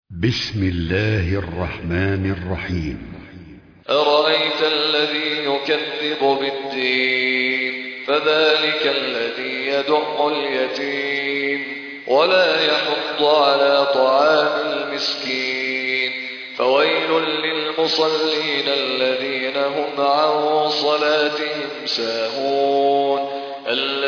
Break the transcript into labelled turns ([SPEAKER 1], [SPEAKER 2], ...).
[SPEAKER 1] بسم الله الرحمن الرحيم.
[SPEAKER 2] أرأيت الذي يكذب بالدين فذلك الذي يدع اليتيم ولا يحض على طعام المسكين فويل للمصلين الذين هم عن صلاتهم ساهون